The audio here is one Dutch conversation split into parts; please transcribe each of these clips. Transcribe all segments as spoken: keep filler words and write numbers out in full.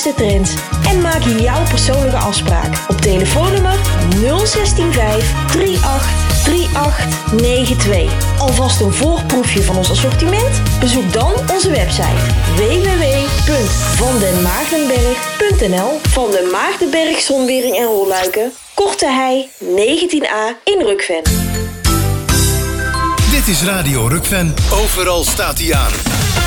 laatste trends en maak jouw persoonlijke afspraak op telefoonnummer nul een zes vijf drie acht drie acht negen twee. Alvast een voorproefje van ons assortiment? Bezoek dan onze website w w w punt van den maagdenberg punt n l. Van den Maagdenberg Zonwering en Rolluiken, Korte Hei negentien a in Rukven. Dit is Radio Rukven. Overal staat hij aan.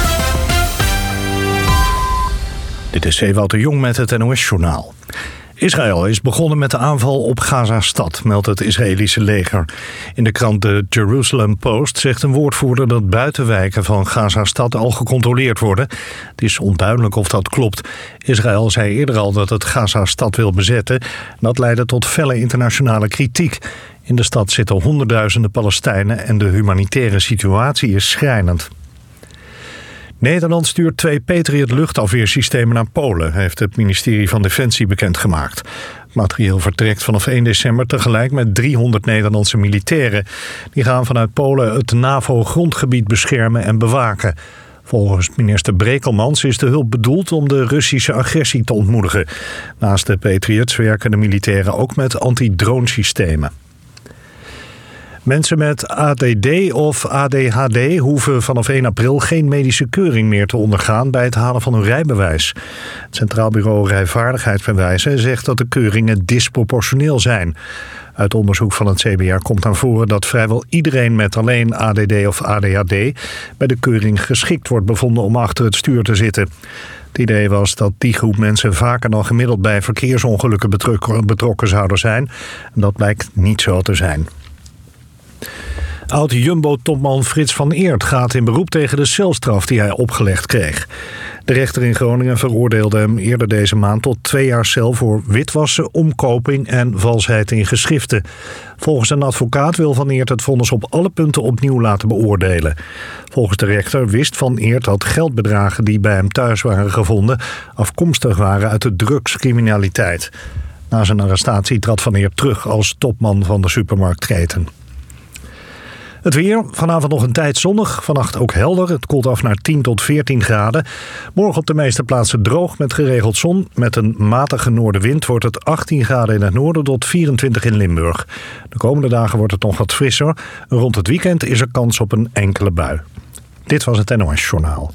Dit is Ewout de Jong met het N O S-journaal. Israël is begonnen met de aanval op Gaza-stad, meldt het Israëlische leger. In de krant de Jerusalem Post zegt een woordvoerder dat buitenwijken van Gaza-stad al gecontroleerd worden. Het is onduidelijk of dat klopt. Israël zei eerder al dat het Gaza-stad wil bezetten. Dat leidde tot felle internationale kritiek. In de stad zitten honderdduizenden Palestijnen en de humanitaire situatie is schrijnend. Nederland stuurt twee Patriot luchtafweersystemen naar Polen, heeft het ministerie van Defensie bekendgemaakt. Het materieel vertrekt vanaf één december tegelijk met driehonderd Nederlandse militairen. Die gaan vanuit Polen het NAVO-grondgebied beschermen en bewaken. Volgens minister Brekelmans is de hulp bedoeld om de Russische agressie te ontmoedigen. Naast de Patriots werken de militairen ook met antidronesystemen. Mensen met A D D of A D H D hoeven vanaf één april geen medische keuring meer te ondergaan bij het halen van hun rijbewijs. Het Centraal Bureau Rijvaardigheidsbewijzen zegt dat de keuringen disproportioneel zijn. Uit onderzoek van het C B R komt naar voren dat vrijwel iedereen met alleen A D D of A D H D bij de keuring geschikt wordt bevonden om achter het stuur te zitten. Het idee was dat die groep mensen vaker dan gemiddeld bij verkeersongelukken betrokken zouden zijn. En dat blijkt niet zo te zijn. Oud-Jumbo-topman Frits van Eert gaat in beroep tegen de celstraf die hij opgelegd kreeg. De rechter in Groningen veroordeelde hem eerder deze maand tot twee jaar cel voor witwassen, omkoping en valsheid in geschriften. Volgens een advocaat wil Van Eert het vonnis op alle punten opnieuw laten beoordelen. Volgens de rechter wist Van Eert dat geldbedragen die bij hem thuis waren gevonden afkomstig waren uit de drugscriminaliteit. Na zijn arrestatie trad Van Eert terug als topman van de supermarktketen. Het weer, vanavond nog een tijd zonnig, vannacht ook helder. Het koelt af naar tien tot veertien graden. Morgen op de meeste plaatsen droog met geregeld zon. Met een matige noordenwind wordt het achttien graden in het noorden tot vierentwintig in Limburg. De komende dagen wordt het nog wat frisser. Rond het weekend is er kans op een enkele bui. Dit was het N O S-journaal.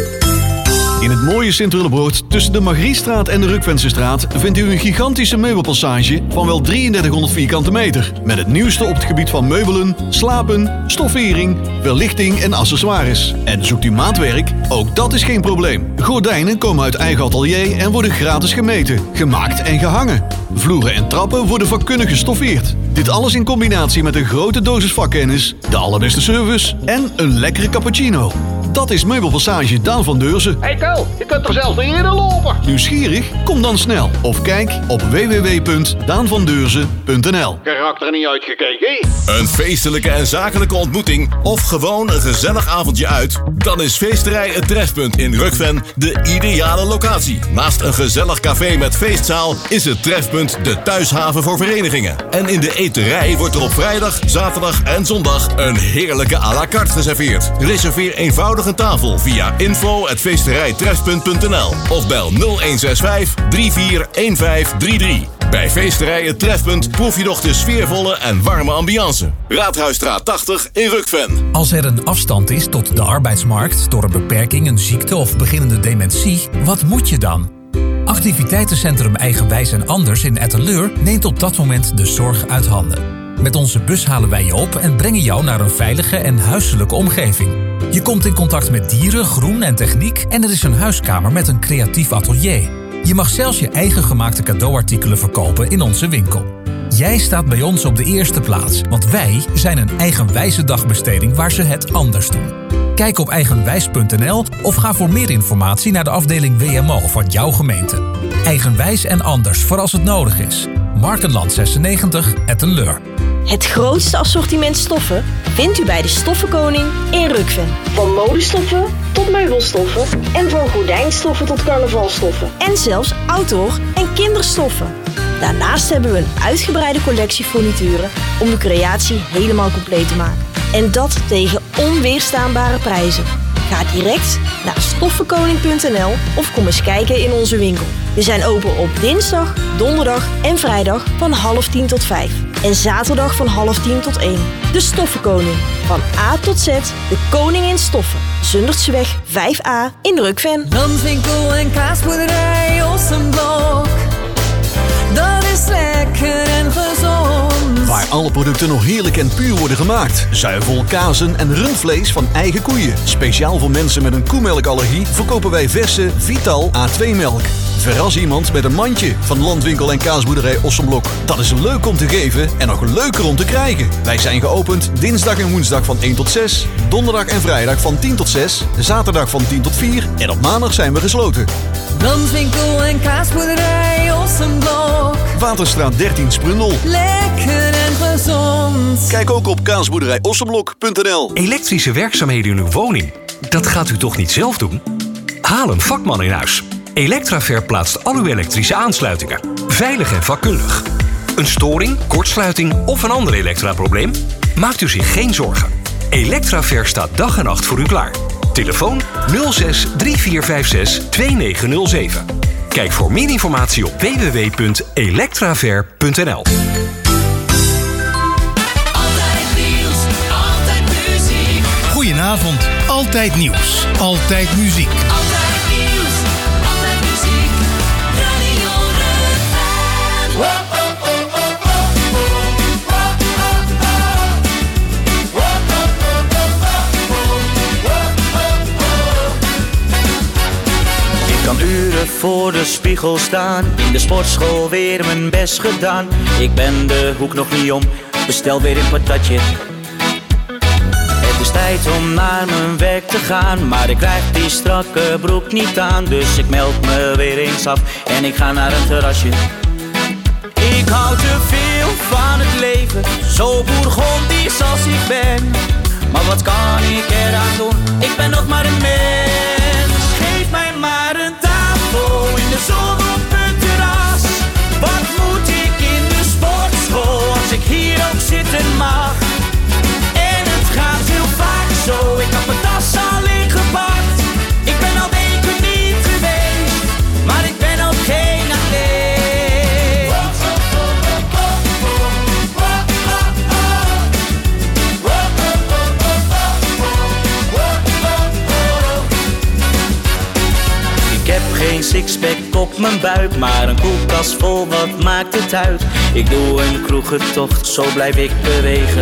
In het mooie Sint-Willebroord tussen de Margriestraat en de Rukvensestraat vindt u een gigantische meubelpassage van wel drieëndertighonderd vierkante meter. Met het nieuwste op het gebied van meubelen, slapen, stoffering, verlichting en accessoires. En zoekt u maatwerk? Ook dat is geen probleem. Gordijnen komen uit eigen atelier en worden gratis gemeten, gemaakt en gehangen. Vloeren en trappen worden vakkundig gestoffeerd. Dit alles in combinatie met een grote dosis vakkennis, de allerbeste service en een lekkere cappuccino. Dat is Meubelpassage Daan van Deurzen. Hey Ko, je kunt er zelfs niet in lopen. Nieuwsgierig? Kom dan snel. Of kijk op w w w punt daan van deurzen punt n l. Karakter niet uitgekeken. Een feestelijke en zakelijke ontmoeting of gewoon een gezellig avondje uit? Dan is Feesterij Het Trefpunt in Rukven de ideale locatie. Naast een gezellig café met feestzaal is het Trefpunt de thuishaven voor verenigingen. En in de eterij wordt er op vrijdag, zaterdag en zondag een heerlijke à la carte geserveerd. Reserveer eenvoudig een tafel via info at feesterijtrefpunt punt n l of bel nul een zes vijf drie vier een vijf drie drie. Bij Feesterij Het Trefpunt proef je nog de sfeervolle en warme ambiance. Raadhuisstraat tachtig in Rukven. Als er een afstand is tot de arbeidsmarkt door een beperking, een ziekte of beginnende dementie, wat moet je dan? Activiteitencentrum Eigenwijs en Anders in Etteleur neemt op dat moment de zorg uit handen. Met onze bus halen wij je op en brengen jou naar een veilige en huiselijke omgeving. Je komt in contact met dieren, groen en techniek en er is een huiskamer met een creatief atelier. Je mag zelfs je eigen gemaakte cadeauartikelen verkopen in onze winkel. Jij staat bij ons op de eerste plaats, want wij zijn een eigenwijze dagbesteding waar ze het anders doen. Kijk op eigenwijs punt n l of ga voor meer informatie naar de afdeling W M O van jouw gemeente. Eigenwijs en Anders voor als het nodig is. Markenland zesennegentig, Etteleur. Het grootste assortiment stoffen vindt u bij de Stoffenkoning in Rukven. Van modestoffen tot meubelstoffen en van gordijnstoffen tot carnavalstoffen. En zelfs outdoor- en kinderstoffen. Daarnaast hebben we een uitgebreide collectie furnituren om de creatie helemaal compleet te maken. En dat tegen onweerstaanbare prijzen. Ga direct naar stoffenkoning punt n l of kom eens kijken in onze winkel. We zijn open op dinsdag, donderdag en vrijdag van half tien tot vijf. En zaterdag van half tien tot één. De Stoffenkoning. Van A tot Z, de koning in stoffen. Zundertseweg vijf A in Rukven. Landwinkel en kaasboerderij Ossenblok. Dat is lekker en gezond. Waar alle producten nog heerlijk en puur worden gemaakt. Zuivel, kazen en rundvlees van eigen koeien. Speciaal voor mensen met een koemelkallergie verkopen wij verse Vital A twee melk. Verras iemand met een mandje van Landwinkel en kaasboerderij Ossenblok. Dat is leuk om te geven en nog leuker om te krijgen. Wij zijn geopend dinsdag en woensdag van één tot zes. Donderdag en vrijdag van tien tot zes. Zaterdag van tien tot vier. En op maandag zijn we gesloten. Landwinkel en kaasboerderij Ossenblok. Waterstraat dertien Sprundel. Lekker en gezond. Kijk ook op kaasboerderij ossenblok punt n l. Elektrische werkzaamheden in uw woning? Dat gaat u toch niet zelf doen? Haal een vakman in huis. Electraver plaatst al uw elektrische aansluitingen. Veilig en vakkundig. Een storing, kortsluiting of een ander elektraprobleem? Maakt u zich geen zorgen. Electraver staat dag en nacht voor u klaar. Telefoon nul zes drie vier vijf zes twee negen nul zeven. Kijk voor meer informatie op w w w punt electraver punt n l. Goedenavond, Altijd Nieuws, Altijd Muziek. Altijd nieuws, altijd muziek. Radio Rukven. Ik kan uren voor de spiegel staan, in de sportschool weer mijn best gedaan. Ik ben de hoek nog niet om, bestel weer een patatje. Het is tijd om naar mijn werk te gaan, maar ik krijg die strakke broek niet aan. Dus ik meld me weer eens af en ik ga naar een terrasje. Ik hou te veel van het leven, zo bourgondisch als ik ben. Maar wat kan ik eraan doen, ik ben nog maar een mens. Geef mij maar een tafel in de zon op het terras. Wat moet ik in de sportschool als ik hier ook zitten mag? En het gaat heel vaak zo, ik heb mijn tas al ingepakt. Ik ben al weken niet geweest, maar ik ben ook geen atleet. Ik heb geen sixpack op mijn buik, maar een koelkast vol, wat maakt het uit? Ik doe een kroegentocht, zo blijf ik bewegen.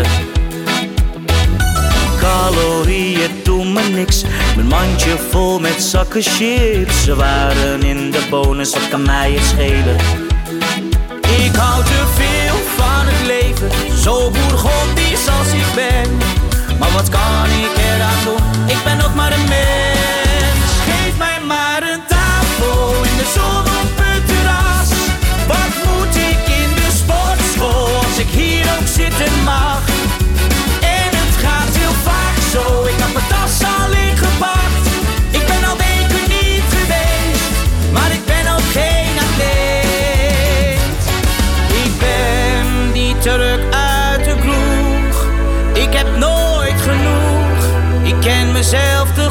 Calorieën doen me niks, mijn mandje vol met zakken chips. Ze waren in de bonus, wat kan mij het schelen? Ik hou te veel van het leven, zo bourgondisch als ik ben. Maar wat kan ik eraan doen, ik ben nog maar een mens. Geef mij maar een tafel in de zon op het terras. Wat moet ik in de sportschool als ik hier ook zitten mag? En het gaat heel vaak zo, ik heb mijn tas al ingepakt. Ik ben al weken niet geweest, maar ik ben ook geen atleet. Ik ben die Turk uit de kroeg, ik heb nooit genoeg, ik ken mezelf te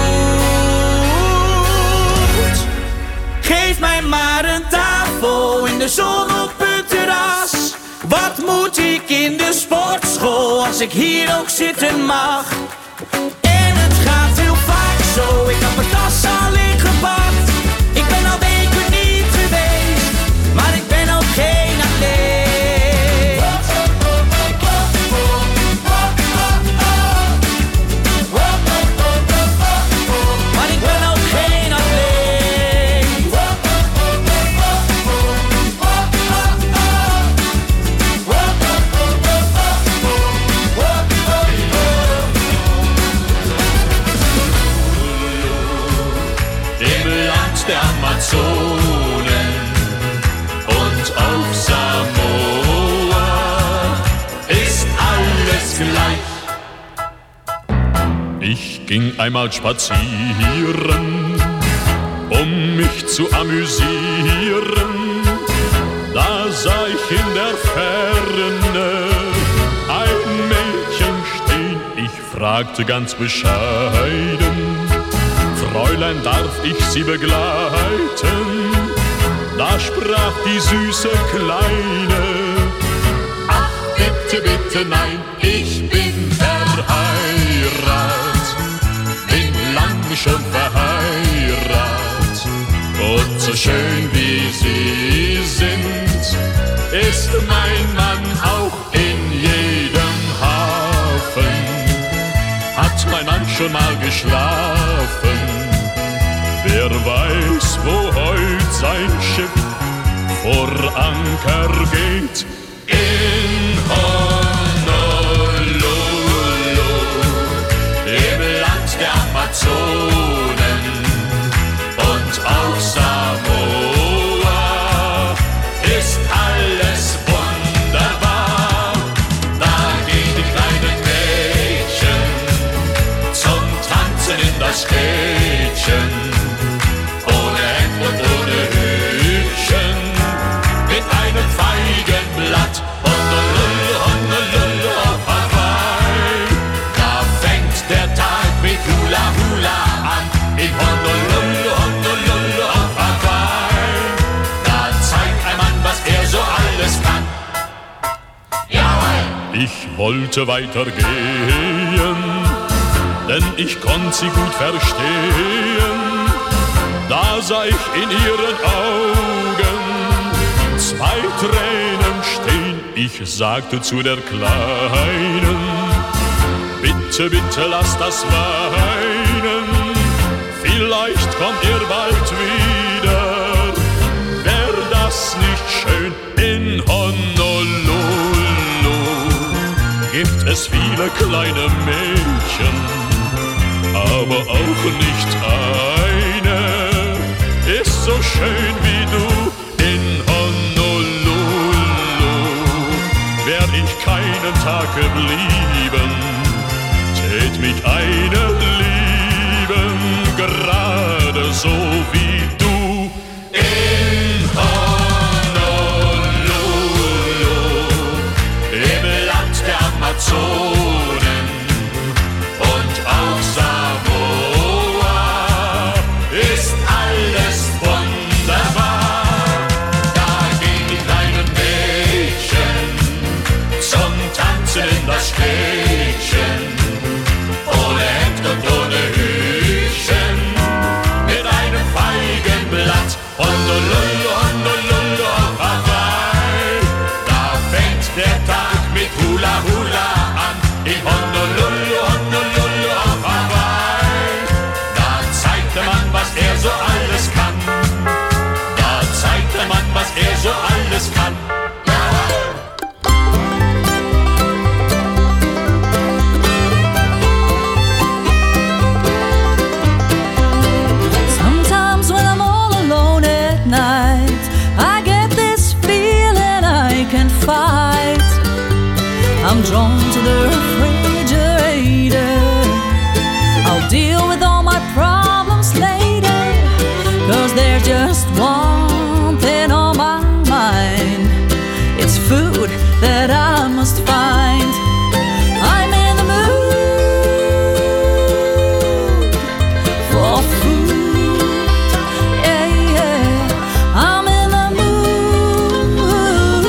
goed. Geef mij maar een tafel in de zon op het terras. Wat moet ik in de sportschool als ik hier ook zitten mag? En het gaat heel vaak zo, ik heb mijn tas al ingepakt. Ik ben al weken niet geweest, maar ik ben ook geen atleet. Maar ik ben ook geen atleet. Im Land der Amazonen und auf Samoa ist alles gleich. Ich ging einmal spazieren, um mich zu amüsieren. Da sah ich in der Ferne ein Mädchen stehen. Ich fragte ganz bescheiden: Fräulein, darf ich Sie begleiten? Da sprach die süße Kleine: ach, bitte, bitte, nein, ich bin verheiratet, bin lang schon verheiratet. Und so schön wie Sie sind, ist mein Mann auch in jedem Hafen. Hat mein Mann schon mal geschlafen? Wer weiß, wo heut sein Schiff vor Anker geht? In Honolulu, im Land der Amazonen und auf Samoa ist alles wunderbar. Da gehen die kleinen Mädchen zum Tanzen in das Städtchen, ohne Hemd und ohne Hütchen, mit einem Feigenblatt. Honolulu, Honolulu auf Hawaii, da fängt der Tag mit Hula Hula an. In Honolulu, Honolulu auf Hawaii, da zeigt ein Mann, was er so alles kann. Jawohl! Ich wollte weitergehen, denn ich konnte sie gut verstehen. Da sah ich in ihren Augen zwei Tränen stehen. Ich sagte zu der Kleinen: bitte, bitte, lass das weinen. Vielleicht kommt ihr bald wieder. Wär das nicht schön? In Honolulu gibt es viele kleine Mädchen, aber auch nicht eine ist so schön wie du. In Honolulu wär ich keinen Tag geblieben, tät mich eine lieben, gerade so wie du. In Honolulu, im Land der Amazonen und auf Samoa ist alles wunderbar. Da gehen die kleinen Mädchen zum Tanzen in das Städtchen, ohne Hemd und ohne Hütchen, mit einem Feigenblatt. Honolulu, Honolulu auf Hawaii, da fängt der Tag mit Hula Hula an. In Honolulu, Honolulu auf Hawaii, da zeigt der Mann, was er so alles kann. Da zeigt der Mann, was er so alles kann. Sometimes when I'm all alone at night, I get this feeling I can't fight. I'm drawn to the refrigerator. I'll deal with all my problems later, 'cause there's just one thing on my mind. It's food that I must find. I'm in the mood for food. Yeah, yeah. I'm in the mood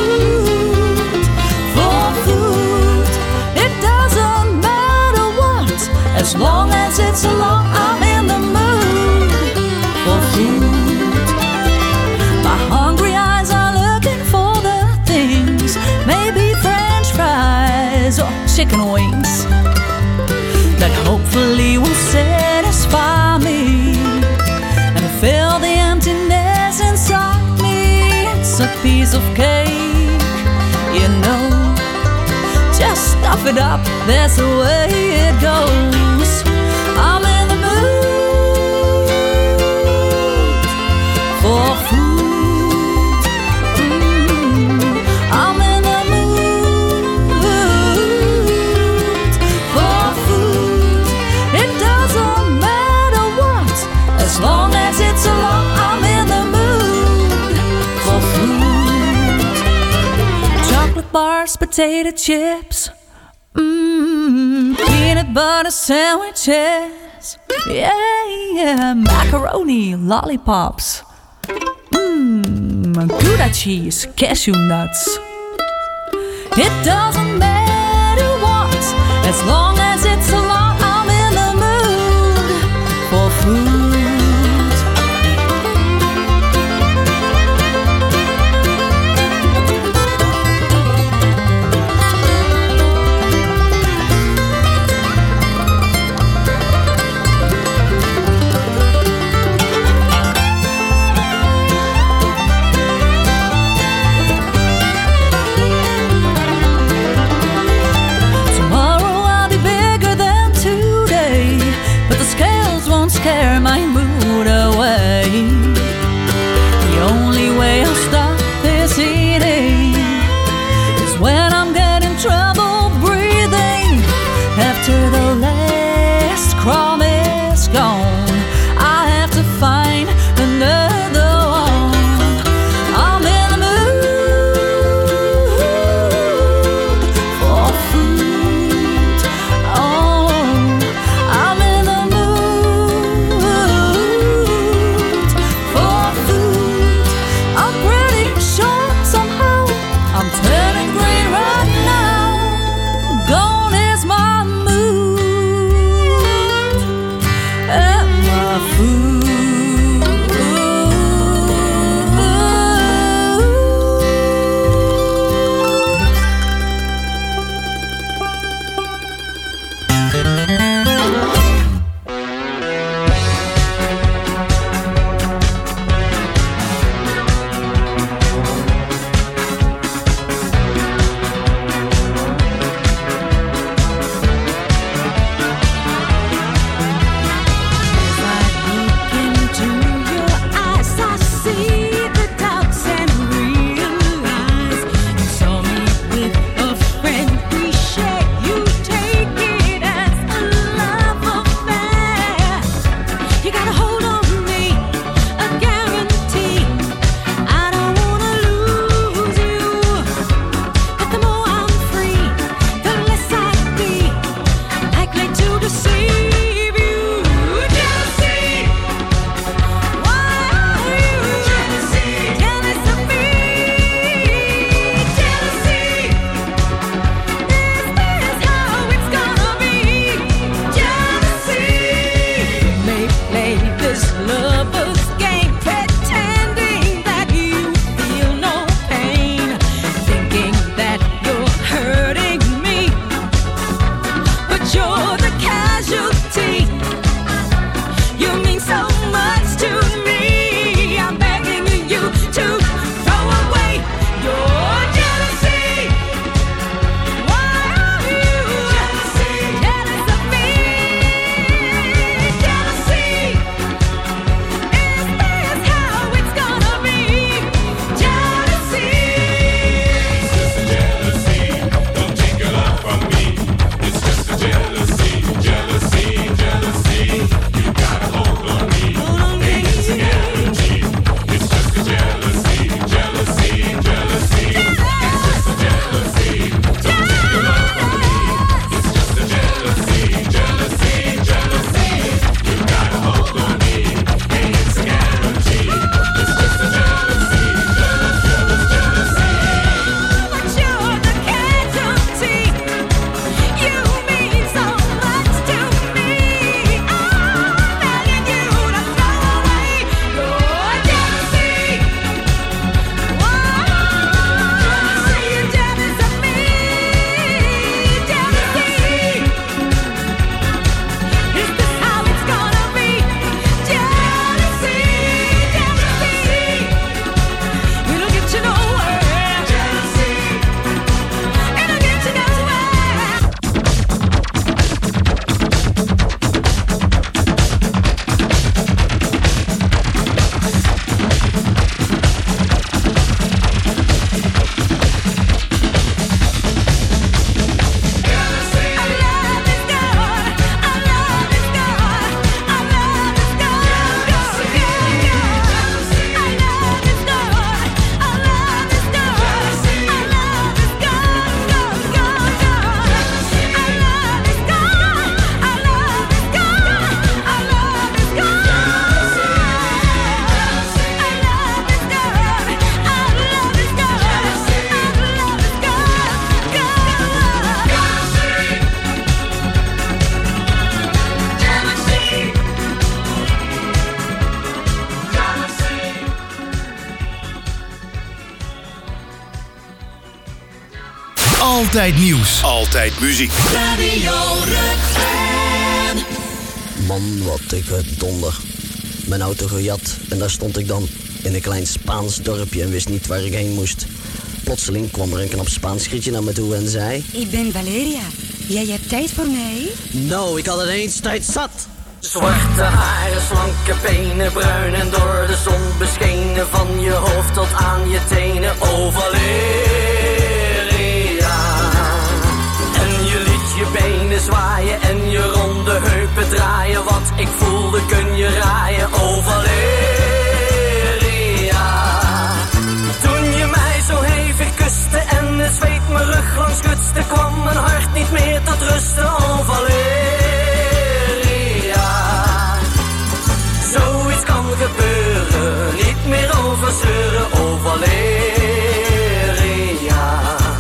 for food. It doesn't matter what, as long as it's along. I'm in the mood for food. My hungry eyes are looking for the things, maybe French fries or chicken wings, that hopefully will satisfy me and fill the emptiness inside me. It's a piece of cake, you know. Just stuff it up, that's the way it goes. I'm in the mood for food. Mm. I'm in the mood for food. It doesn't matter what, as long as it's along. I'm in the mood for food. Chocolate bars, potato chips, mmm, peanut butter sandwiches, yes, yeah, yeah. Macaroni, lollipops, mmm, Gouda cheese, cashew nuts. It doesn't matter what, as long as it's a lot. I'm in the mood for food. Altijd nieuws. Altijd muziek. Radio Rukven. Man, wat ik donder. Mijn auto gejat en daar stond ik dan. In een klein Spaans dorpje en wist niet waar ik heen moest. Plotseling kwam er een knap Spaans grietje naar me toe en zei... Ik ben Valeria. Jij hebt tijd voor mij? Nou, ik had het eens tijd zat. Zwarte haren, slanke benen, bruin en door de zon beschenen. Van je hoofd tot aan je tenen, oh Valeria. En je liet je benen zwaaien en je ronde heupen draaien. Wat ik voelde kun je raaien, oh Valeria. Toen je mij zo hevig kuste en het zweet mijn rug langs gutste, kwam mijn hart niet meer tot rusten, oh Valeria. Zoiets kan gebeuren, niet meer over zeuren, oh Valeria.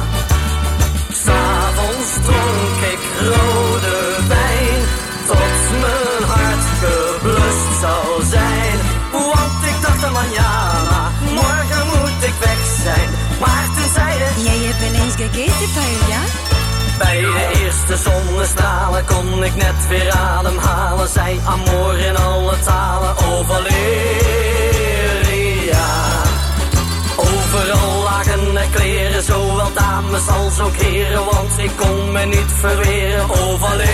S'avonds dronk ik rode wijn, tot mijn hart geblust zou zijn. Want ik dacht aan manjana, morgen moet ik weg zijn. Maar toen zei het... Jij hebt wel eens gegeten, paella? Bij de eerste zonnestralen kon ik net weer ademhalen. Zij amor in alle talen, oh Valeria. Overal lagen er kleren, zowel dames als ook heren. Want ik kon me niet verweren, oh Valeria.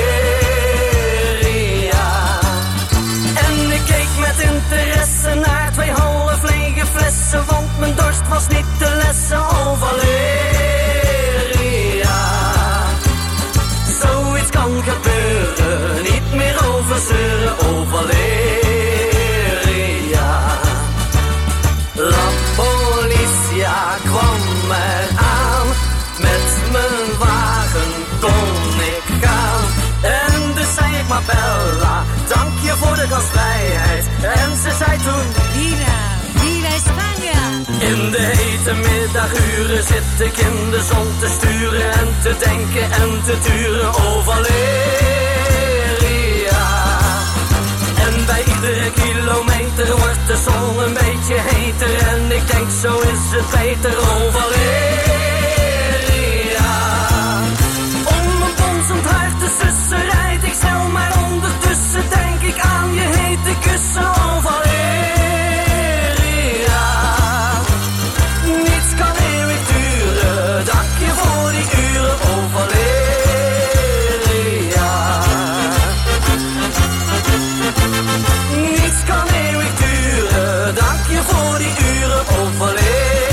En ik keek met interesse naar twee half lege flessen. Want mijn dorst was niet te lessen, oh Valeria. Zoiets kan gebeuren, niet meer over zeuren, oh Valeria. La policia kwam eraan, met mijn wagen kon ik gaan. En dus zei ik maar Bella, dank je voor de gastvrijheid. En ze zei toen, Viva, viva España. In de hete middaguren zit ik in de zon te sturen en te denken en te turen, oh Valeria. En bij iedere kilometer wordt de zon een beetje heter en ik denk zo is het beter, oh Valeria. Om mijn bonzend hart te sussen rijd ik snel, maar ondertussen denk ik aan je hete kussen, oh Valeria. Niets kan eeuwig duren, dank je voor die uren, oh Valeria. Niets kan eeuwig duren, dank je voor die uren, oh Valeria.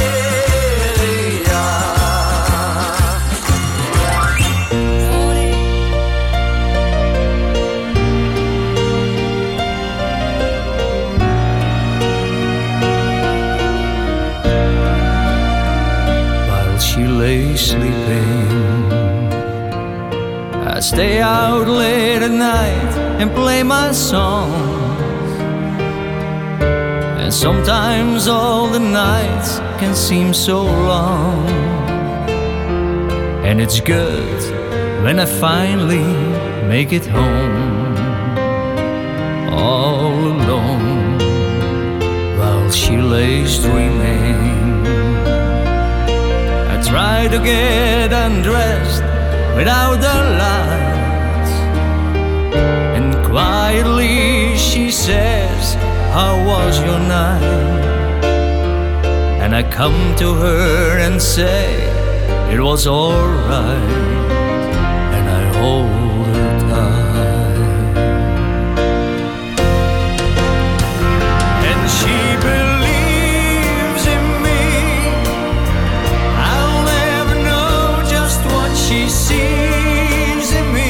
She lay sleeping. I stay out late at night and play my songs. And sometimes all the nights can seem so long. And it's good when I finally make it home, all alone, while she lays dreaming. Try to get undressed without the lights, and quietly she says, how was your night? And I come to her and say, it was alright, and I hold her tight. And she believes in me. She sees in me.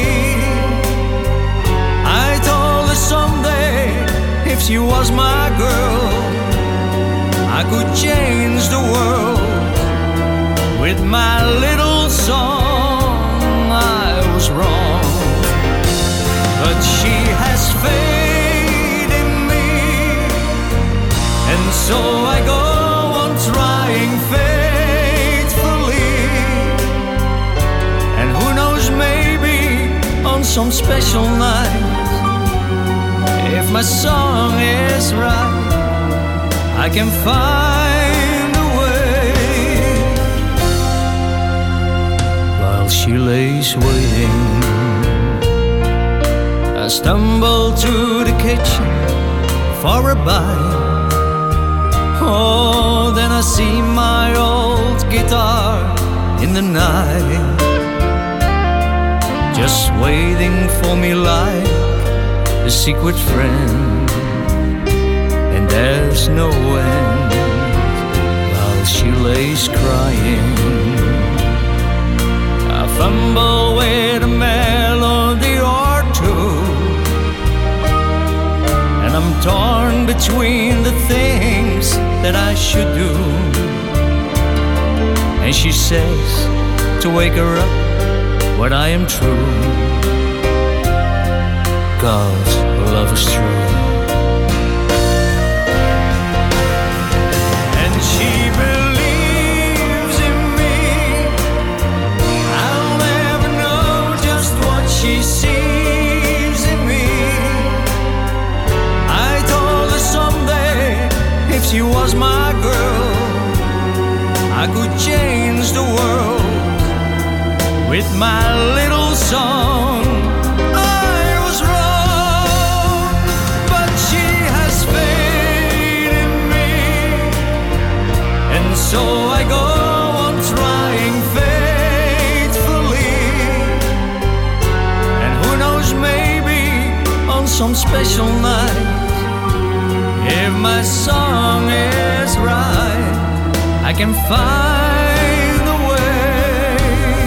I told her someday, if she was my girl, I could change the world with my little song. I was wrong, but she has faith in me, and so I go on trying faithfully. Maybe on some special night, if my song is right, I can find a way. while she lays waiting. I stumble to the kitchen for a bite. Oh, then I see my old guitar in the night, just waiting for me like a secret friend. And there's no end while she lays crying. I fumble with a melody or two, and I'm torn between the things that I should do. And she says to wake her up when I am true. God's love is true. And she believes in me. I'll never know just what she sees in me. I told her someday, if she was my girl, I could change the world with my little song. I was wrong, but she has faith in me, and so I go on trying faithfully. And who knows, maybe on some special night, if my song is right, I can find a way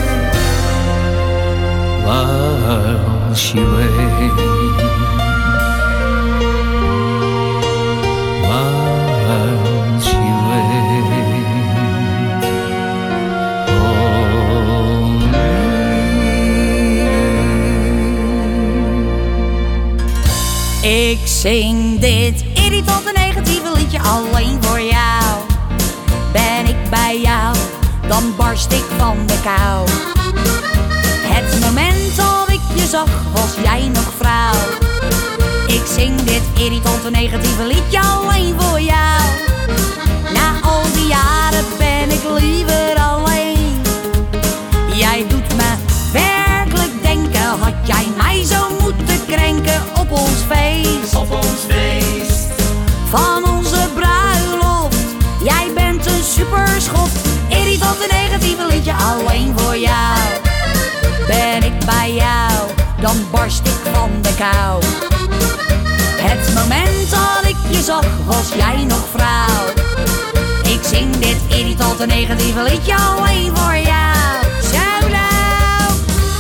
while she waits, while she waits on me. Ik zing dit irritante negatieve liedje alleen voor jou. Ben ik bij jou, dan barst ik van de kou. Het moment dat ik je zag, was jij nog vrouw. Ik zing dit irritante negatieve liedje alleen voor jou. Na al die jaren ben ik liever alleen. Jij doet me werkelijk denken, had jij mij zo moeten krenken op ons feest. Op ons feest van onze bruiloft. Jij bent een superschot, irritante negatieve liedje alleen voor jou. Ben ik bij jou, dan barst ik van de kou. Het moment dat ik je zag, was jij nog vrouw. Ik zing dit irritante negatieve liedje alleen voor jou. Zo nou.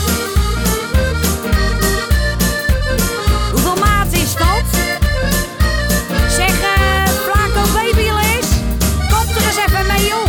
Hoeveel maat is dat? Zeg, uh, Flaco Babyliss, kom er eens even mee, joh.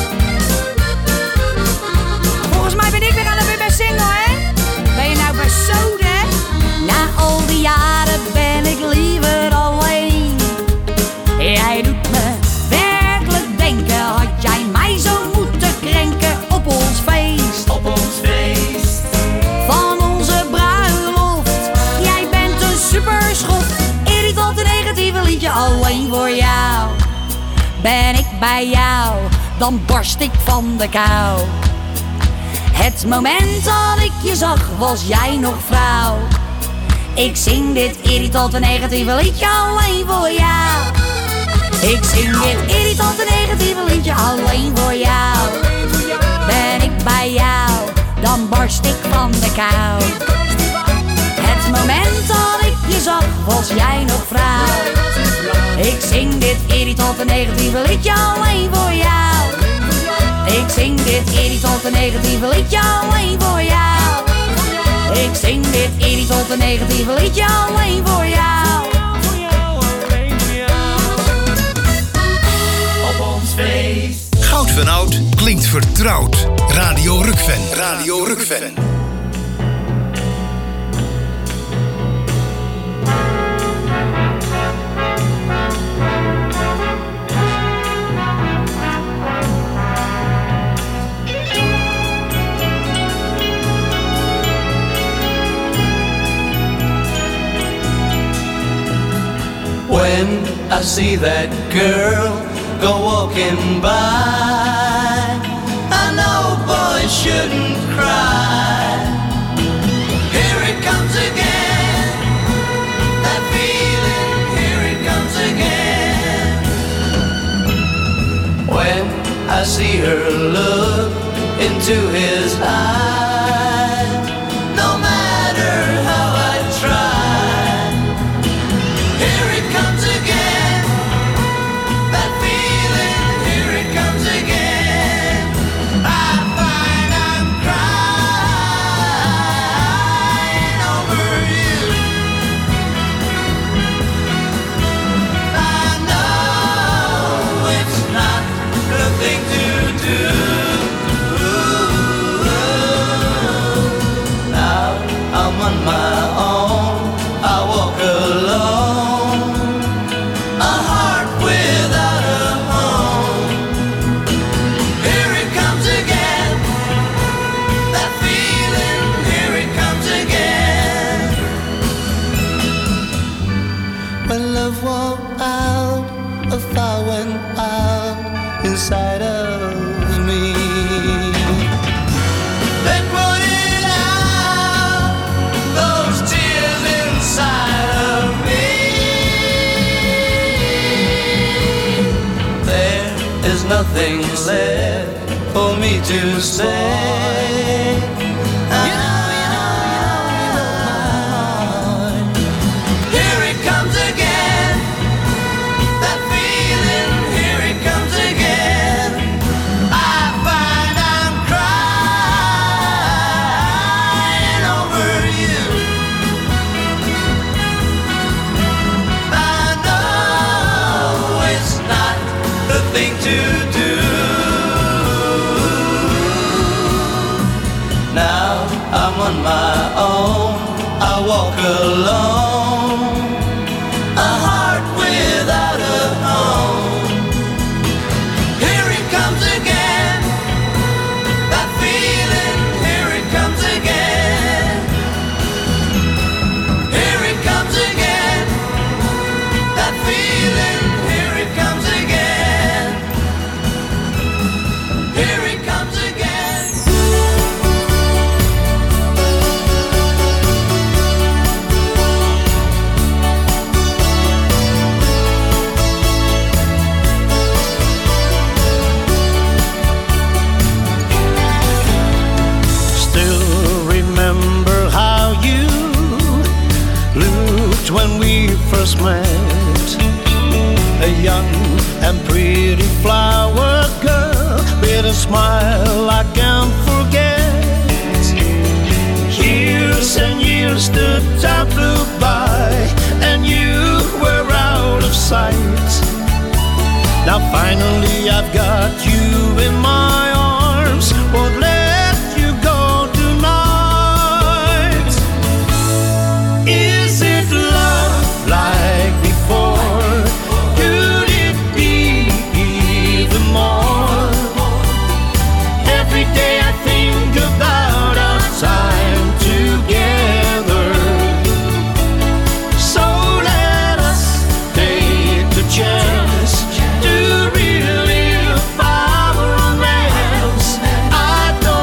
Volgens mij ben ik weer aan de weer single, hè? Ben je nou bezoden, hè? Na al die jaren ben ik liever alleen. Jij doet me werkelijk denken, had jij mij zo moeten krenken op ons feest. Op ons feest van onze bruiloft. Jij bent een superschot, irritante negatieve liedje alleen voor jou. Ben ik bij jou, dan barst ik van de kou. Het moment dat ik je zag, was jij nog vrouw. Ik zing dit irritante negatieve liedje alleen voor jou. Ik zing dit irritante negatieve liedje alleen voor jou. Ben ik bij jou, dan barst ik van de kou. Het moment dat ik je zag, was jij nog vrouw. Ik zing dit irritante negatieve liedje alleen voor jou. Ik zing dit irritante negatieve liedje alleen voor jou. Ik zing dit irritante negatieve liedje alleen voor jou. Op ons feest. Goud van Oud klinkt vertrouwd. Radio Rukven. Radio Rukven. When I see that girl go walking by, I know boys shouldn't cry. see her look into his eyes. No matter how I try, here it comes again. That feeling, here it comes again. I find I'm crying over you. I know it's not the thing to do. Now I'm on my own, I walk alone, a heart without a home. Here it comes again, that feeling, here it comes again. When love walked out, a fire went out inside of me. They put it out, those tears inside of me. There is nothing left for me to say. I Here it comes again, that feeling, here it comes again. I find I'm crying over you. I know it's not the thing to do. Now I'm on my own, I walk alone, a heart without a home. Here it comes again, that feeling, here it comes again. Here it comes again, that feeling, here it comes again. Here it comes again. Still remember how you looked when we first met. A young and pretty flower girl with a smile I can't forget. Years and years the time flew by and you were out of sight. Now finally I've got you in my arms, won't let you go tonight. Is it love like before? Could it be even more? Every day I think about our time together. So let us take the chance to relive our romance. I don't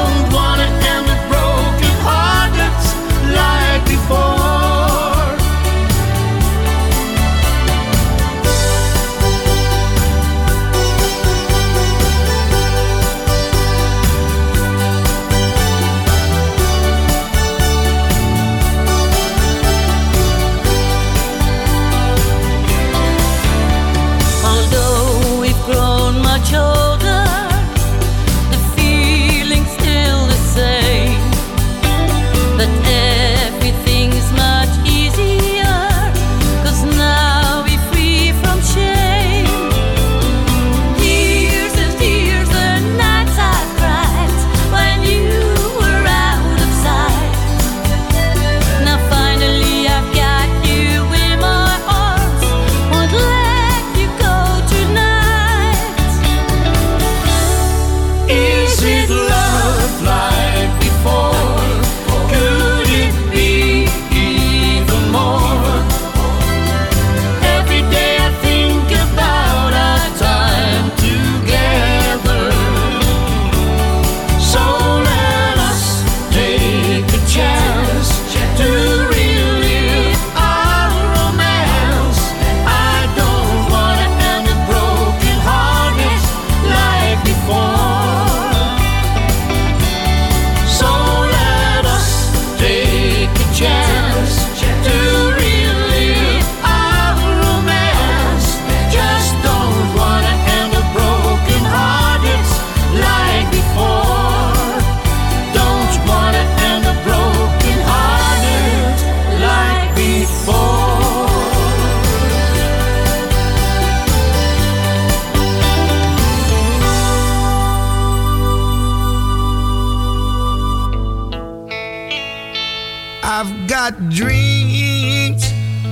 got dreams,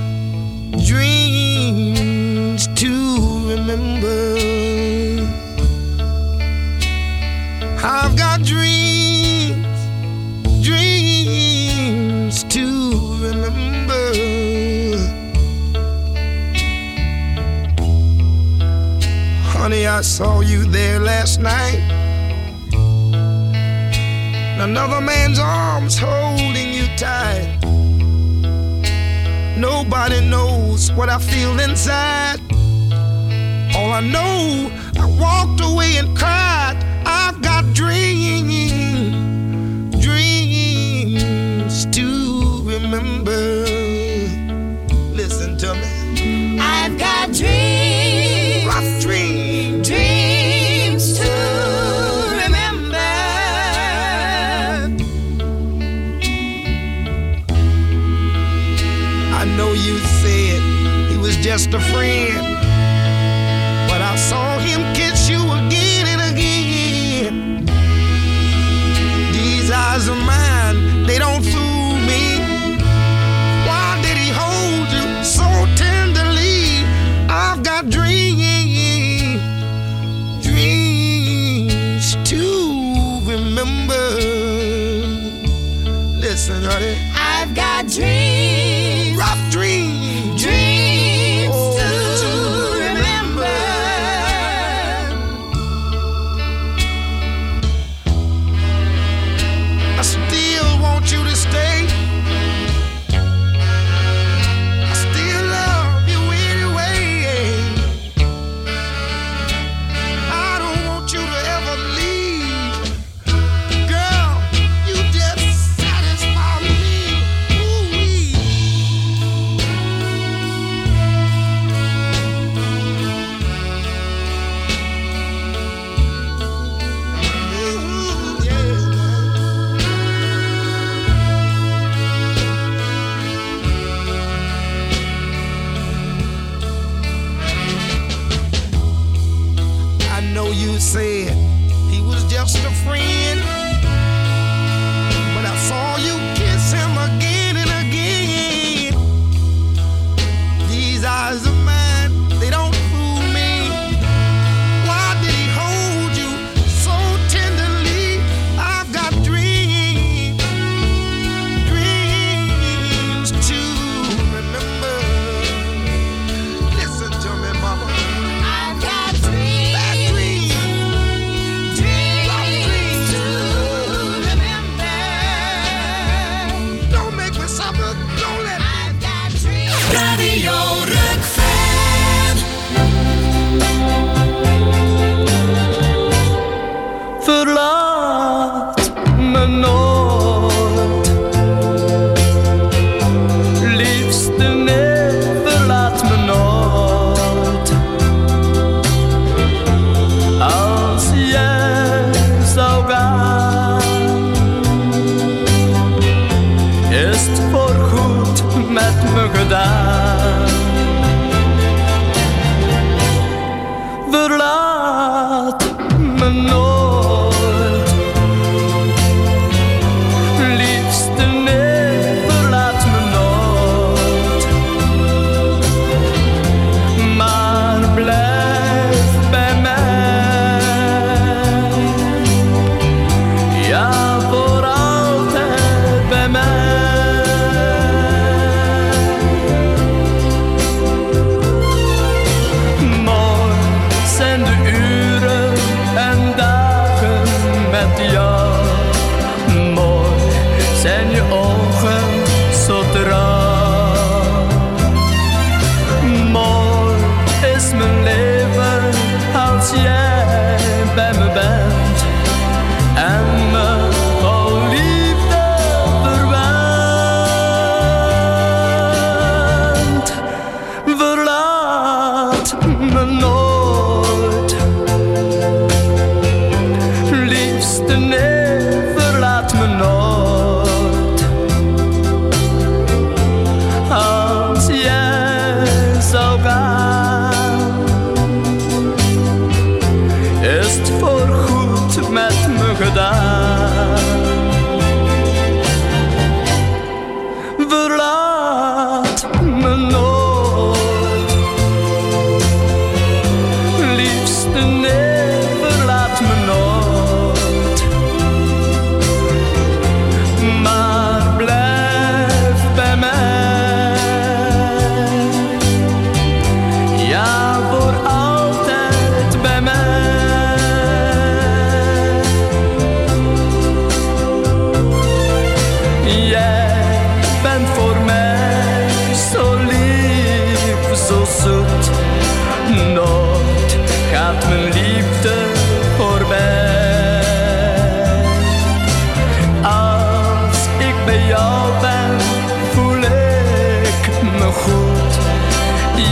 dreams to remember. I've got dreams, dreams to remember. Honey, I saw you there last night. Another man's arms holding you tight. Nobody knows what I feel inside. All I know, I walked away and cried. I've got dreams, dreams to remember. Listen to me. I've got dreams, rough dreams, dreams to remember. I know you said he was just a friend, but I saw him kiss you again and again. These eyes of mine, they don't fool me. Why did he hold you so tenderly? I've got dreams, dreams to remember. Listen, honey. I've got dreams, rough dreams, dreams oh, to remember. I still want you to stay. I still love you anyway. I don't want you to ever leave. Girl, you just satisfy me. Ooh-wee. Ooh, yeah. I know you said he was just a friend, but I saw you kiss him again and again. These eyes of mine, they don't fool me. Why did he hold you so tenderly? I've got dreams, dreams to remember. Listen to me, mama. I've got dreams, Bad dreams. dreams to remember. Don't make me suffer. Don't let me. I've got dreams. Radio Rockfan. Verlaat me nooit. Liefste, nee, verlaat me nooit. Als jij zou gaan, is het voorgoed met me gedaan. Verlaat me nooit. Liefste, nee, verlaat me nooit. Maar blijf bij mij. Ja, voor altijd bij mij. Mooi zijn de uren en dagen met jou. Mooi zijn je ogen zo trouw. Mooi is mijn leven als jij bij me bent en me vol liefde verwant. Verlaat me nooit. Liefste, nee, verlaat me nooit. Als jij zou gaan, is het voorgoed met me gedaan. Verlaat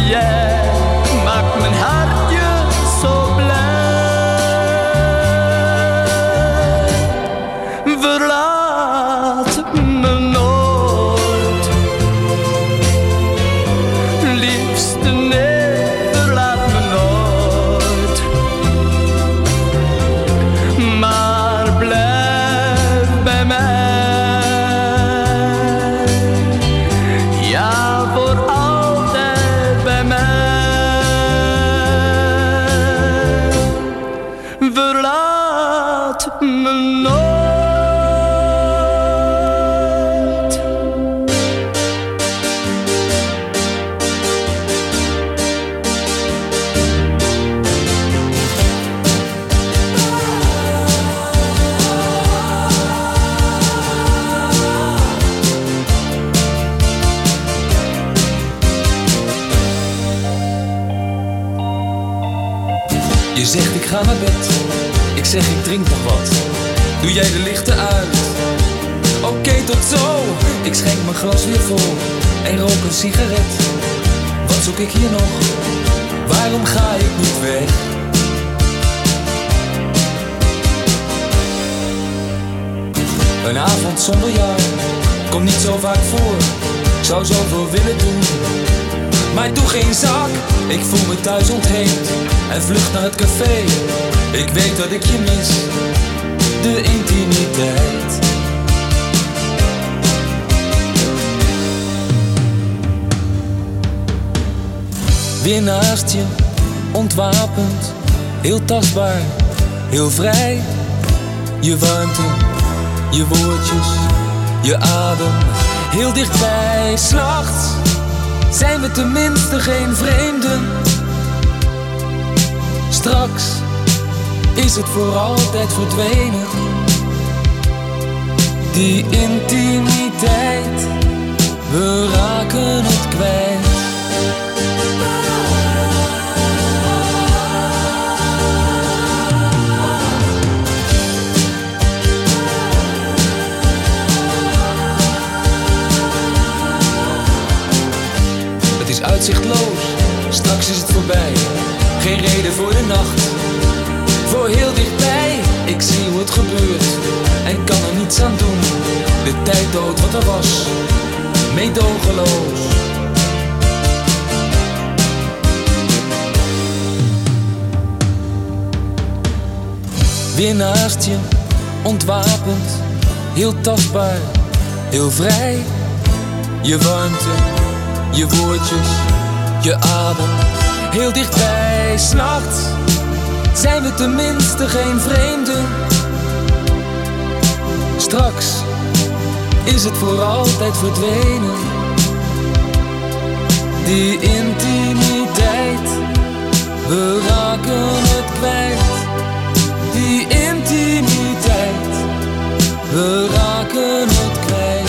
Jij maakt mijn hartje zo blij. Verlaat me nooit, liefste, nee, verlaat me nooit. Maar blijf bij mij, ja, voor altijd bij mij. Verlaat me nooit. Je zegt ik ga naar bed, ik zeg ik drink nog wat. Doe jij de lichten uit? Oké, okay, tot zo. Ik schenk mijn glas weer vol en rook een sigaret. Wat zoek ik hier nog? Waarom ga ik niet weg? Een avond zonder jou komt niet zo vaak voor. Ik zou zoveel willen doen, maar ik doe geen zak. Ik voel me thuis ontheemd en vlucht naar het café. Ik weet dat ik je mis, de intimiteit. Weer naast je, ontwapend, heel tastbaar, heel vrij. Je warmte, je woordjes, je adem, heel dichtbij. 's Nachts zijn we tenminste geen vreemden. Straks is het voor altijd verdwenen. Die intimiteit, we raken het kwijt. Het is uitzichtloos, straks is het voorbij. Geen reden voor de nacht, voor heel dichtbij. Ik zie hoe het gebeurt en kan er niets aan doen. De tijd dood wat er was, meedogenloos. Weer naast je, ontwapend, heel tastbaar, heel vrij. Je warmte, je woordjes, je adem, heel dichtbij. 's Nachts zijn we tenminste geen vreemden. Straks is het voor altijd verdwenen. Die intimiteit, we raken het kwijt. Die intimiteit, we raken het kwijt.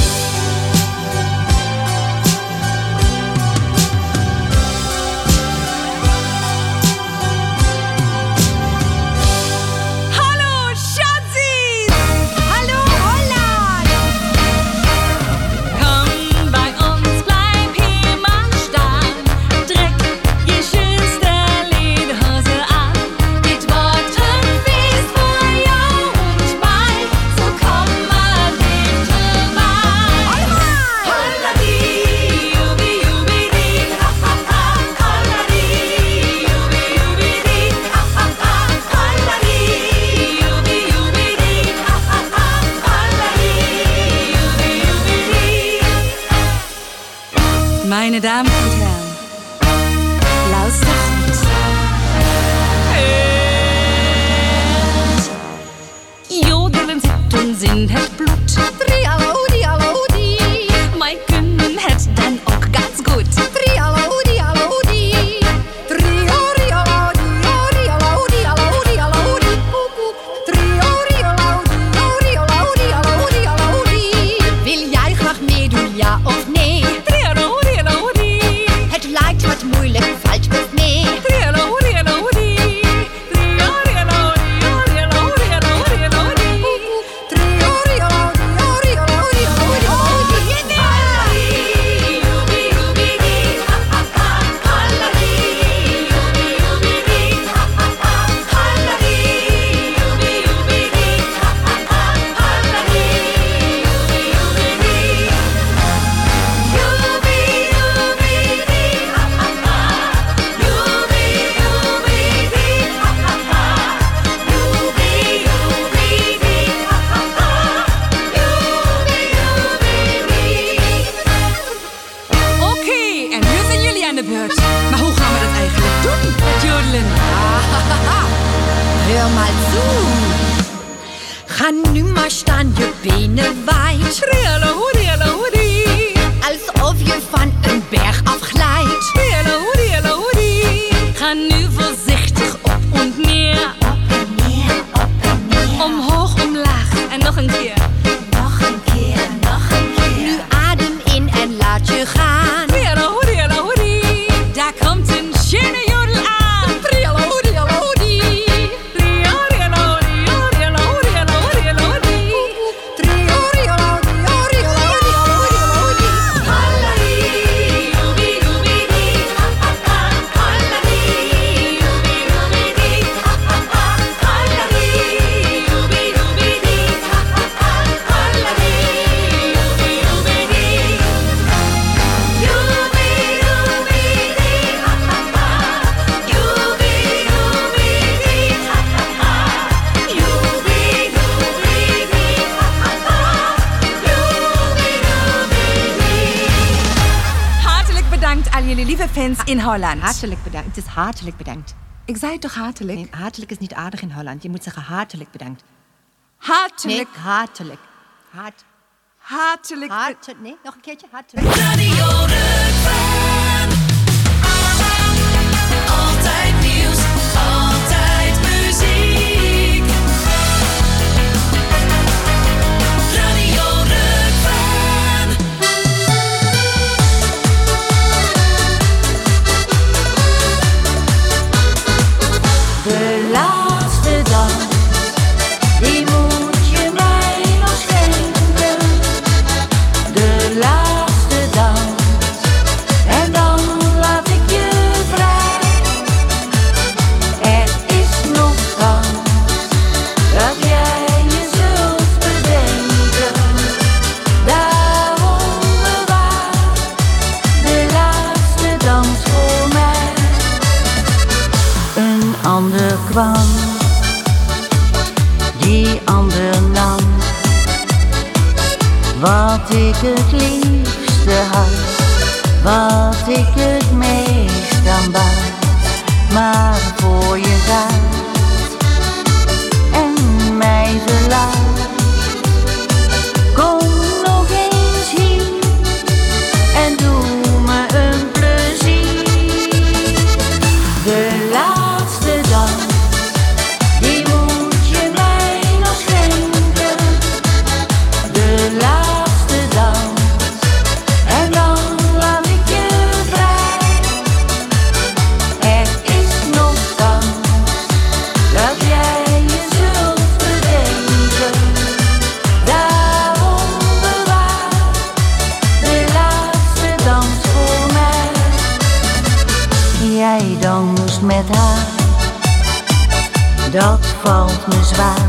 Meine Damen und Herren, luister goed. Jodelend zit ons in het bloed. Trialodi, alodi. Wij kunnen het dan ook ganz goed. Trialodi, alodi. Triori, alodi, ori, alodi, alodi, alodi. Triori, alodi, ori, alodi, alodi, alodi. Wil jij graag meedoen, ja of nee? Het lijkt wat moeilijk, valt met mee. Triori, mal zu. Ga nu maar staan, je benen wijd. Rialahoedi, alahoedi. Alsof je van een berg afglijdt. Rialahoedi, alahoedi. Ga nu voorzichtig op en neer. Op en neer, op en neer. Omhoog, omlaag en nog een keer. Nog een keer, nog een keer. Nu adem in en laat je gaan. Rialahoedi, alahoedi. Daar komt een schöne jodel aan. Rialahoedi, alahoedi. Rialahoedi, alahoedi, alahoedi, alahoedi, alahoedi. Rialahoedi, alahoedi, alahoedi, alahoedi, alahoedi. Halladi, doobie, doobie, dee. Halladi, doobie, doobie, dee. Halladi, doobie, doobie, dee. Halladi, doobie, doobie, dee. Hartelijk bedankt aan jullie lieve fans in Holland. Hartelijk bedankt. Het is hartelijk bedankt. Ik zei toch hartelijk? Nee, hartelijk is niet aardig in Holland. Je moet zeggen hartelijk bedankt. Hartelijk. Nee, hartelijk. Hart. Hartelijk. Hart. Nee, nog een keertje. Hartelijk. Radio Rukven. Altijd nieuws, altijd muziek. Radio Rukven. De laatste dans, die moet je mij nog schenken. De laatste dans, en dan laat ik je vrij. Er is nog kans, dat jij je zult bedenken. Daarom bewaar de laatste dans voor mij. Een ander kwam, die ander nam wat ik het liefste had, wat ik het meest aan baat. Maar voor je gaat en mij verlaat, kom nog eens hier en doe me een plezier. De laatste dans, die moet je mij nog schenken. De laatste dans, en dan laat ik je vrij. Er is nog kans, dat jij je zult bedenken. Daarom bewaar de laatste dans voor mij. Jij danst met haar, dat valt me zwaar.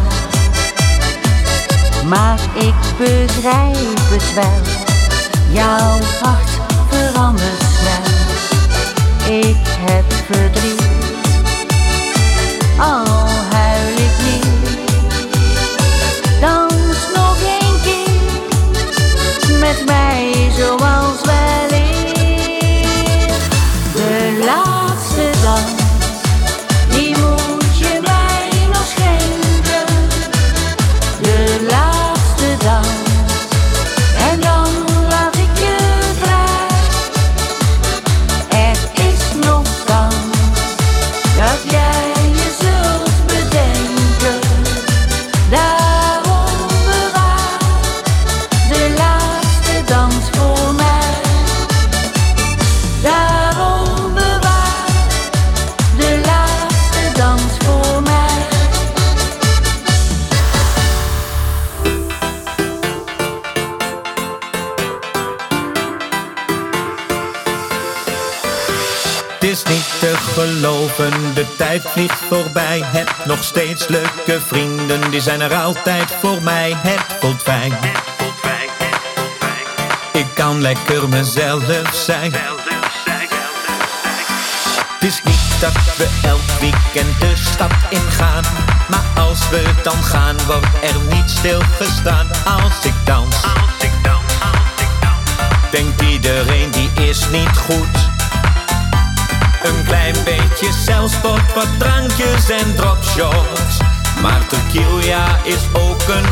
Maar ik begrijp het wel, jouw hart verandert snel. Ik heb verdriet, al huil ik niet. Dans nog een keer met mij zoals wel eer. De laatste dans, die moet je mij nog schenken. De laatste dans, en dan laat ik je vrij. Er is nog kans, dat jij je zult bedenken. Daarom bewaar de laatste dans voor mij. Daarom bewaar de laatste dans voor mij. Het is niet te geloven, de tijd vliegt voorbij. Heb nog steeds leuke vrienden, die zijn er altijd voor mij. Het voelt fijn, ik kan lekker mezelf zijn. Het is niet dat we elk weekend de stad ingaan, maar als we dan gaan, wordt er niet stilgestaan. Als ik dans, denkt iedereen die is niet goed. Een klein beetje zelfsport, wat drankjes en dropshots. tequila is ook een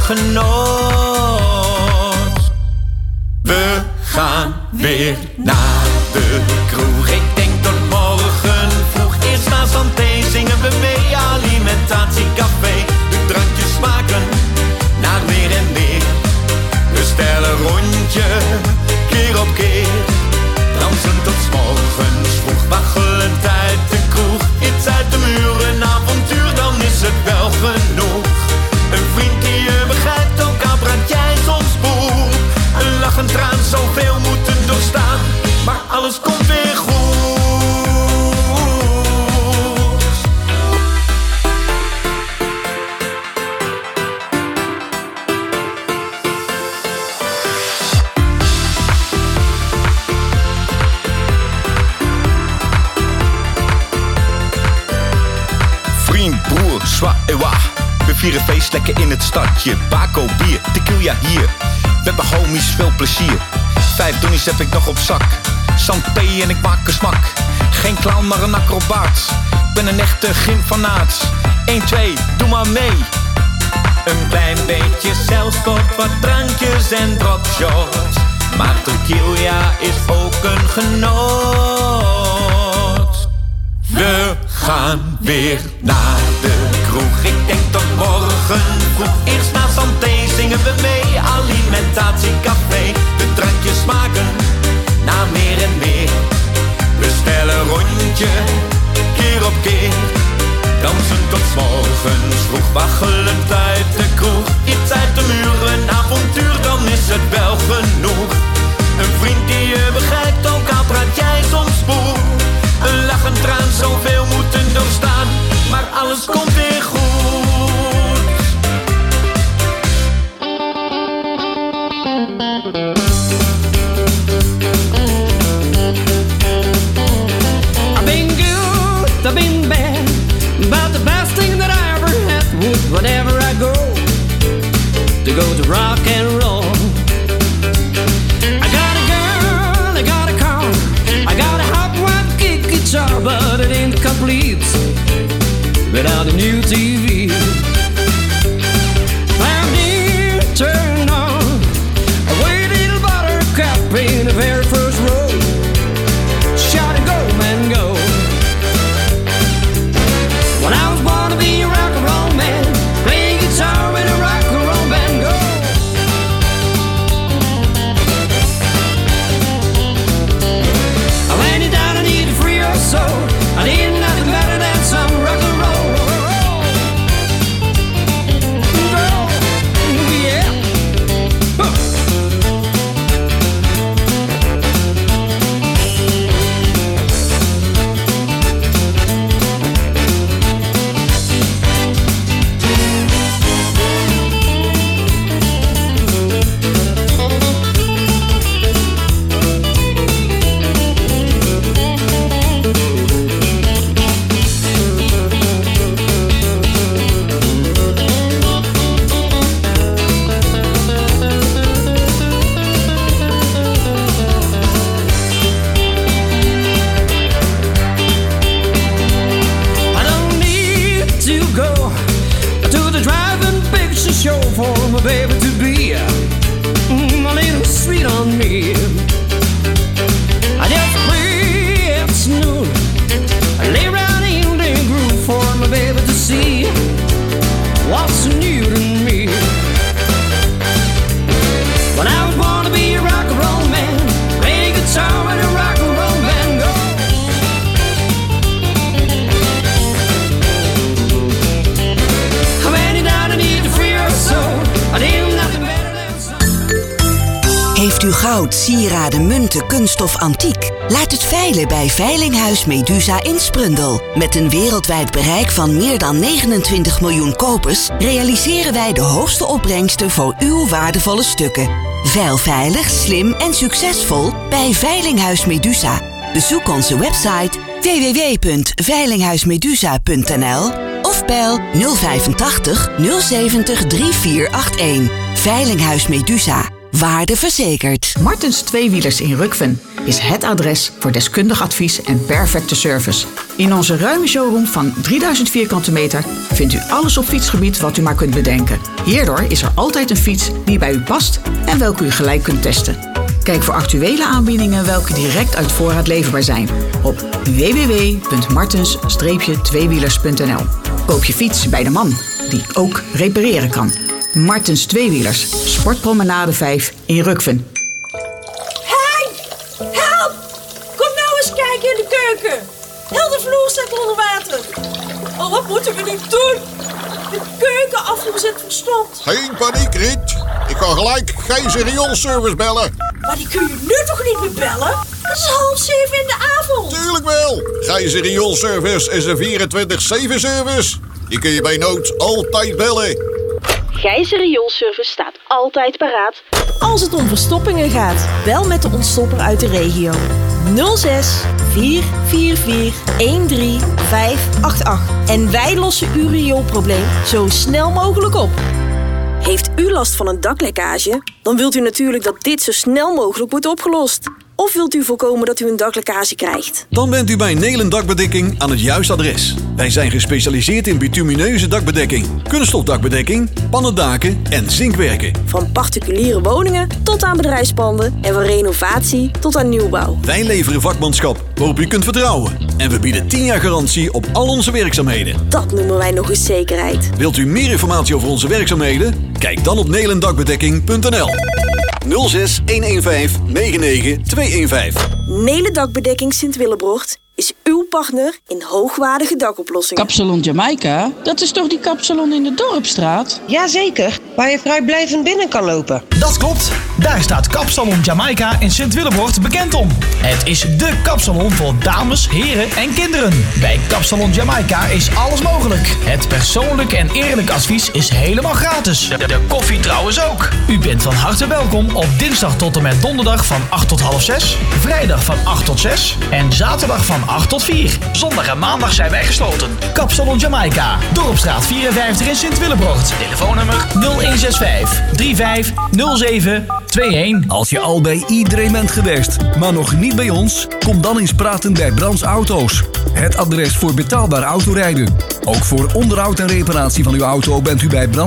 genot. We gaan weer naar de kroeg. Ik denk tot morgen vroeg. Eerst na Santé zingen we mee. Alimentatiecafé, de drankjes smaken naar meer en meer. We stellen rondje, keer op keer. Dansen tot 's morgens vroeg, waggelend uit de kroeg. Iets uit de muren, een avontuur, dan is het wel genoeg. Een vriend die je begrijpt, ook al brand jij soms boel. Een lach, een traan, zoveel moeten doorstaan, maar alles komt weer goed. Vriend, broer, zwa en wa. We vieren feest lekker in het stadje. Bako, bier, tequila hier. We hebben homies, veel plezier. Vijf donnies heb ik nog op zak. Santé en ik maak een smak. Geen clown, maar een acrobaat. Ik ben een echte gymfanaat. één, twee, doe maar mee. Een klein beetje zelfsport, wat drankjes en dropshots. Maar tequila is ook een genot. We gaan weer naar de kroeg. Ik denk tot morgen vroeg. Eerst na Santé zingen we mee. Alimentatiecafé, de drankjes smaken naar meer en meer. We stellen rondje, keer op keer. Dansen tot 's morgens vroeg, waggelend uit de kroeg. Iets uit de muren, een avontuur, dan is het wel genoeg. Een vriend die je begrijpt, ook al praat jij soms boel. Een lach, een traan, zoveel moeten doorstaan, maar alles komt weer goed. I've been good, I've been bad, but the best thing that I ever had was whenever I go to go to rock and roll. I got a girl, I got a car, I got a hot white kick guitar, but it ain't complete without a new T V. Found it, turn on a wee little buttercup in the very first row. Shot and go, man, go. When I was born to be a rock and roll man, playing guitar in a rock and roll band, go. When you down, I need to free your soul. I need nothing better than some rock and roll. Girl, yeah. Huh. I don't need to go to the drive-in picture show for my baby to be mm, a little sweet on me. I just play at noon, I lay around in the groove for my baby to see what's new to me. When I was born to be a rock and roll man, playing guitar in a rock and roll band, go. When you down, I need to free your soul. I need nothing better than some. Heeft u goud, sieraden, munten, kunststof, antiek? Laat het veilen bij Veilinghuis Medusa in Sprundel. Met een wereldwijd bereik van meer dan negenentwintig miljoen kopers realiseren wij de hoogste opbrengsten voor uw waardevolle stukken. Veil veilig, slim en succesvol bij Veilinghuis Medusa. Bezoek onze website w w w punt veilinghuismedusa punt n l of bel nul vijfentachtig nul zeventig drie vier acht een. Veilinghuis Medusa. Waardeverzekerd. Martens Tweewielers in Rukven is het adres voor deskundig advies en perfecte service. In onze ruime showroom van drieduizend vierkante meter vindt u alles op fietsgebied wat u maar kunt bedenken. Hierdoor is er altijd een fiets die bij u past en welke u gelijk kunt testen. Kijk voor actuele aanbiedingen welke direct uit voorraad leverbaar zijn op w w w punt martens tweewielers punt n l. Koop je fiets bij de man die ook repareren kan. Martens Tweewielers, Sportpromenade vijf in Rukven. Hey! Help! Kom nou eens kijken in de keuken. Heel de vloer staat onder water. Oh, wat moeten we nu doen? De keukenafvoer zit verstomd. Geen paniek, Riet. Ik kan gelijk Gijzer rioolservice bellen. Maar die kun je nu toch niet meer bellen? Het is half zeven in de avond. Tuurlijk wel. Gijzer rioolservice is een vierentwintig zeven service. Die kun je bij nood altijd bellen. Gijzer Rioolservice staat altijd paraat als het om verstoppingen gaat. Bel met de ontstopper uit de regio. nul zes vier vier vier een drie vijf acht acht. En wij lossen uw rioolprobleem zo snel mogelijk op. Heeft u last van een daklekkage? Dan wilt u natuurlijk dat dit zo snel mogelijk wordt opgelost. Of wilt u voorkomen dat u een daklekkage krijgt? Dan bent u bij Nelen Dakbedekking aan het juiste adres. Wij zijn gespecialiseerd in bitumineuze dakbedekking, kunststofdakbedekking, pannendaken en zinkwerken. Van particuliere woningen tot aan bedrijfspanden en van renovatie tot aan nieuwbouw. Wij leveren vakmanschap waarop u kunt vertrouwen. En we bieden tien jaar garantie op al onze werkzaamheden. Dat noemen wij nog eens zekerheid. Wilt u meer informatie over onze werkzaamheden? Kijk dan op nelendakbedekking punt n l. nul zes een een vijf negen negen twee een vijf. Nelen Dakbedekking Sint-Willebrocht is uw partner in hoogwaardige dakoplossingen. Kapsalon Jamaica? Dat is toch die kapsalon in de Dorpstraat? Jazeker, waar je vrijblijvend binnen kan lopen. Dat klopt. Daar staat Kapsalon Jamaica in Sint-Willebrocht bekend om. Het is dé kapsalon voor dames, heren en kinderen. Bij Kapsalon Jamaica is alles mogelijk. Het persoonlijk en eerlijk advies is helemaal gratis. De, de koffie trouwens ook. U bent van harte welkom op dinsdag tot en met donderdag van acht tot half zes. Vrijdag van acht tot zes. En zaterdag van acht tot vier. Zondag en maandag zijn wij gesloten. Kapsalon Jamaica, Dorpstraat vierenvijftig in Sint-Willebrocht. Telefoonnummer nul een zes vijf drie vijf nul zeven twee een. Als je al bij iedereen bent geweest, maar nog niet bij ons, kom dan eens praten bij Brands Auto's. Het adres voor betaalbaar autorijden. Ook voor onderhoud en reparatie van uw auto bent u bij Brands